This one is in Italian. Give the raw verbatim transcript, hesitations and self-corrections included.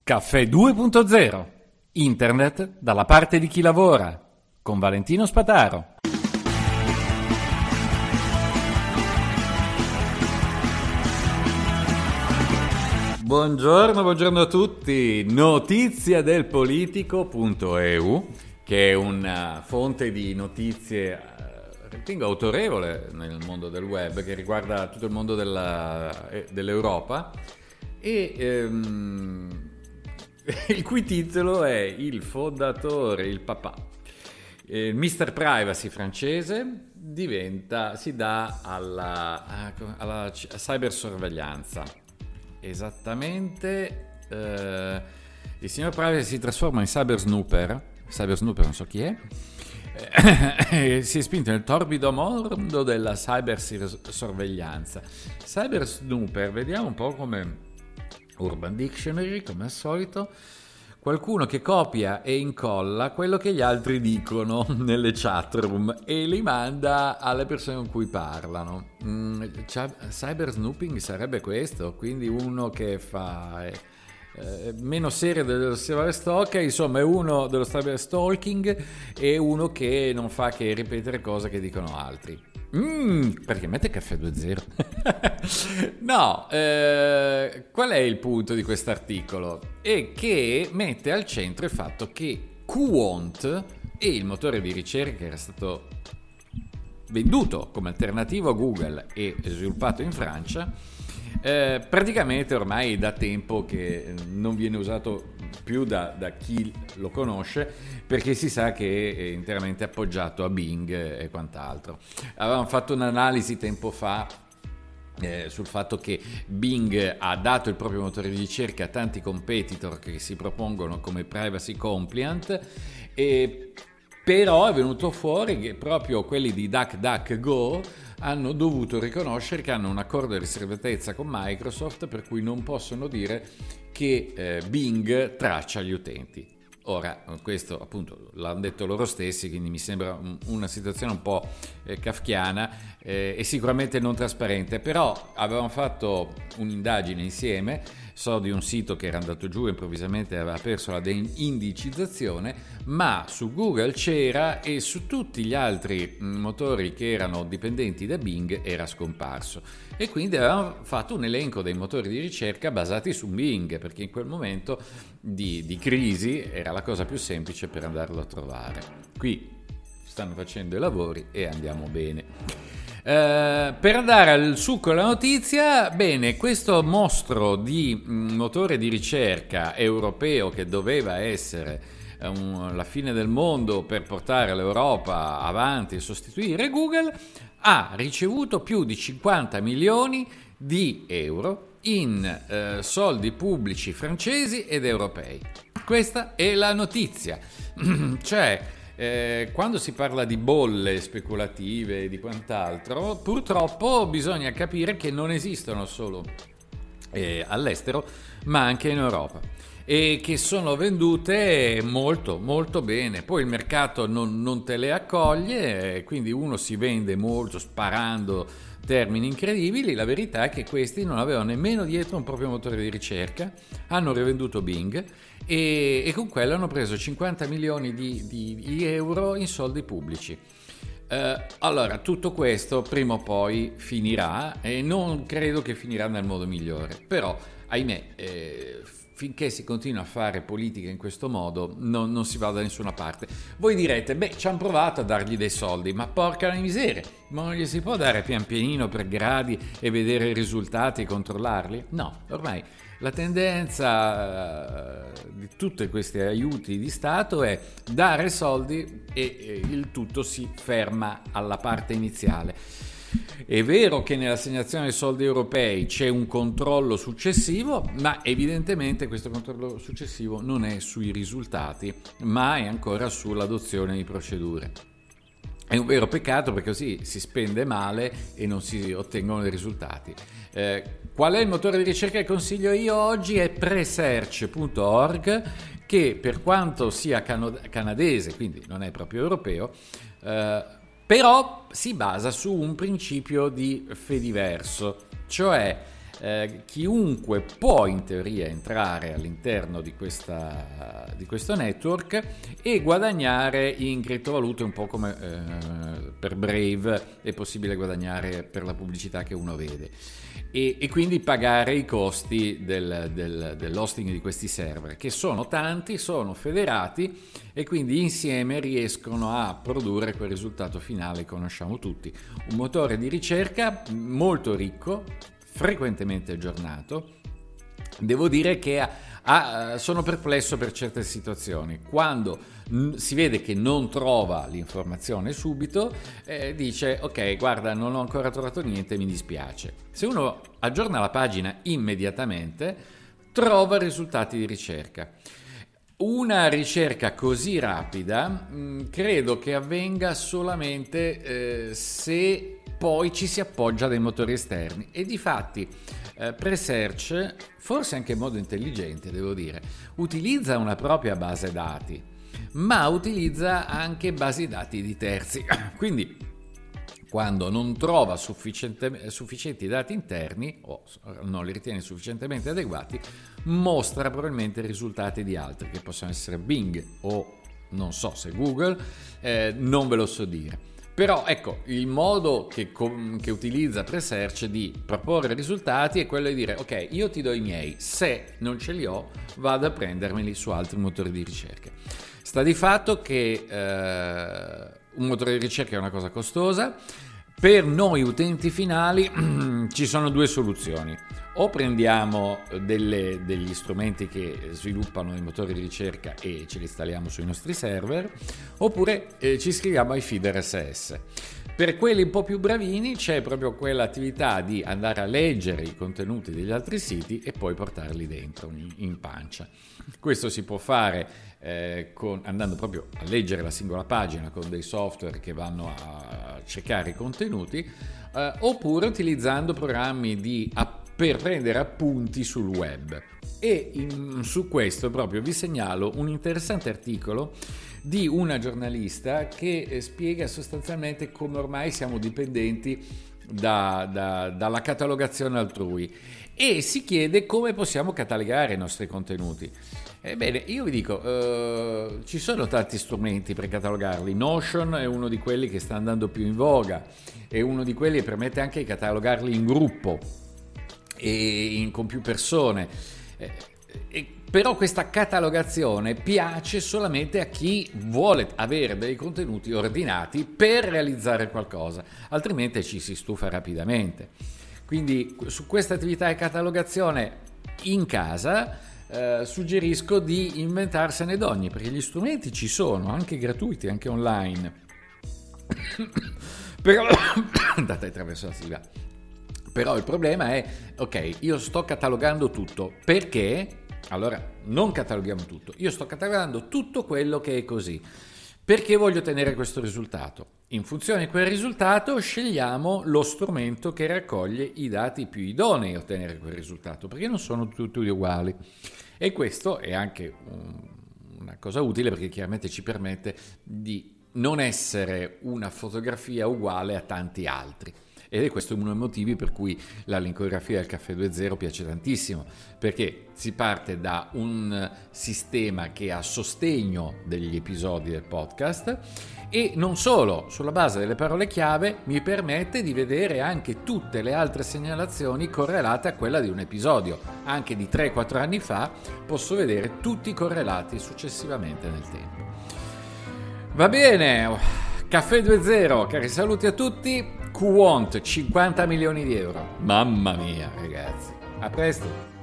Caffè due punto zero. Internet dalla parte di chi lavora. Con Valentino Spataro. Buongiorno, buongiorno a tutti. Notizia del politico punto e u, che è una fonte di notizie, ritengo autorevole nel mondo del web, che riguarda tutto il mondo della, dell'Europa, e ehm, il cui titolo è il fondatore, il papà, il mister Privacy francese diventa, si dà alla, alla cybersorveglianza. Esattamente, eh, il signor Privacy si trasforma in cyber snooper, cyber snooper non so chi è, eh, si è spinto nel torbido mondo della cyber sorveglianza. Cyber snooper, vediamo un po' come Urban Dictionary, come al solito, qualcuno che copia e incolla quello che gli altri dicono nelle chatroom e li manda alle persone con cui parlano. Mm, cyber snooping sarebbe questo, quindi uno che fa eh, eh, meno serio dello cyber stalker, insomma è uno dello cyber stalking e uno che non fa che ripetere cose che dicono altri. Mm, perché mette Caffè due punto zero? No, eh, qual è il punto di quest'articolo? È che mette al centro il fatto che Qwant e il motore di ricerca che era stato venduto come alternativo a Google e sviluppato in Francia, eh, praticamente ormai da tempo che non viene usato più da, da chi lo conosce, perché si sa che è interamente appoggiato a Bing e quant'altro. Avevamo fatto un'analisi tempo fa eh, sul fatto che Bing ha dato il proprio motore di ricerca a tanti competitor che si propongono come privacy compliant, e però è venuto fuori che proprio quelli di DuckDuckGo hanno dovuto riconoscere che hanno un accordo di riservatezza con Microsoft, per cui non possono dire che eh, Bing traccia gli utenti. Ora, questo appunto l'hanno detto loro stessi, quindi mi sembra una situazione un po' eh, kafkiana eh, e sicuramente non trasparente, però avevamo fatto un'indagine insieme, so di un sito che era andato giù improvvisamente, aveva perso la deindicizzazione, ma su Google c'era e su tutti gli altri motori che erano dipendenti da Bing era scomparso, e quindi avevamo fatto un elenco dei motori di ricerca basati su Bing, perché in quel momento di, di crisi era la cosa più semplice per andarlo a trovare. Qui stanno facendo i lavori e andiamo bene. Uh, per andare al succo della notizia, bene, questo mostro di mh, motore di ricerca europeo che doveva essere um, la fine del mondo per portare l'Europa avanti e sostituire Google, ha ricevuto più di cinquanta milioni di euro in uh, soldi pubblici francesi ed europei. Questa è la notizia. Cioè, Eh, quando si parla di bolle speculative e di quant'altro, purtroppo bisogna capire che non esistono solo eh, all'estero, ma anche in Europa, e che sono vendute molto molto bene. Poi il mercato non, non te le accoglie, quindi uno si vende molto sparando termini incredibili. La verità è che questi non avevano nemmeno dietro un proprio motore di ricerca, hanno rivenduto Bing e, e con quello hanno preso cinquanta milioni di, di, di euro in soldi pubblici. Uh, allora, tutto questo prima o poi finirà, e non credo che finirà nel modo migliore, però ahimè eh, finché si continua a fare politica in questo modo non, non si va da nessuna parte. Voi direte, beh, ci hanno provato a dargli dei soldi, ma porca la miseria, ma non gli si può dare pian pianino per gradi e vedere i risultati e controllarli? No, ormai la tendenza di tutti questi aiuti di Stato è dare soldi e il tutto si ferma alla parte iniziale. È vero che nell'assegnazione dei soldi europei c'è un controllo successivo, ma evidentemente questo controllo successivo non è sui risultati, ma è ancora sull'adozione di procedure. È un vero peccato, perché così si spende male e non si ottengono i risultati. Eh, qual è il motore di ricerca che consiglio io oggi? È presearch punto org, che per quanto sia cano- canadese, quindi non è proprio europeo, eh, però si basa su un principio di Fediverso, cioè eh, chiunque può in teoria entrare all'interno di, questa, di questo network e guadagnare in criptovalute, un po' come eh, per Brave è possibile guadagnare per la pubblicità che uno vede. E, e quindi pagare i costi del, del, dell'hosting di questi server, che sono tanti, sono federati e quindi insieme riescono a produrre quel risultato finale che conosciamo tutti. Un motore di ricerca molto ricco, frequentemente aggiornato. Devo dire che ha, ha, sono perplesso per certe situazioni. Quando n- si vede che non trova l'informazione subito, eh, dice ok, guarda, non ho ancora trovato niente, mi dispiace. Se uno aggiorna la pagina immediatamente, trova risultati di ricerca. Una ricerca così rapida mh, credo che avvenga solamente eh, se poi ci si appoggia a dei motori esterni, e difatti eh, Presearch, forse anche in modo intelligente devo dire, utilizza una propria base dati, ma utilizza anche basi dati di terzi. Quindi quando non trova sufficienti dati interni o non li ritiene sufficientemente adeguati, mostra probabilmente risultati di altri, che possono essere Bing o non so se Google, eh, non ve lo so dire. Però ecco, il modo che, che utilizza Presearch di proporre risultati è quello di dire ok, io ti do i miei, se non ce li ho vado a prendermeli su altri motori di ricerca. Sta di fatto che eh, un motore di ricerca è una cosa costosa. Per noi utenti finali ci sono due soluzioni: o prendiamo delle, degli strumenti che sviluppano i motori di ricerca e ce li installiamo sui nostri server, oppure eh, ci iscriviamo ai feed R S S. Per quelli un po' più bravini c'è proprio quell'attività di andare a leggere i contenuti degli altri siti e poi portarli dentro in, in pancia. Questo si può fare eh, con, andando proprio a leggere la singola pagina con dei software che vanno a cercare i contenuti, eh, oppure utilizzando programmi di app per prendere appunti sul web. E in, su questo proprio vi segnalo un interessante articolo di una giornalista che spiega sostanzialmente come ormai siamo dipendenti da, da, dalla catalogazione altrui, e si chiede come possiamo catalogare i nostri contenuti. Ebbene, io vi dico, eh, ci sono tanti strumenti per catalogarli. Notion è uno di quelli che sta andando più in voga, è uno di quelli che permette anche di catalogarli in gruppo e in, con più persone. Eh, eh, però questa catalogazione piace solamente a chi vuole avere dei contenuti ordinati per realizzare qualcosa, altrimenti ci si stufa rapidamente. Quindi su questa attività di catalogazione in casa eh, suggerisco di inventarsene d'ogni, perché gli strumenti ci sono, anche gratuiti, anche online. Però andate attraverso la sigla. Però il problema è, ok, io sto catalogando tutto, perché? Allora, non cataloghiamo tutto, io sto catalogando tutto quello che è così. Perché voglio ottenere questo risultato? In funzione di quel risultato scegliamo lo strumento che raccoglie i dati più idonei a ottenere quel risultato, perché non sono tutti uguali. E questo è anche un, una cosa utile, perché chiaramente ci permette di non essere una fotografia uguale a tanti altri. Ed è questo uno dei motivi per cui la linkografia del Caffè due zero piace tantissimo, perché si parte da un sistema che è a sostegno degli episodi del podcast, e non solo, sulla base delle parole chiave mi permette di vedere anche tutte le altre segnalazioni correlate a quella di un episodio. Anche di tre quattro anni fa posso vedere tutti correlati successivamente nel tempo. Va bene, Caffè due zero, cari saluti a tutti. Quant cinquanta milioni di euro. Mamma mia, ragazzi. A presto.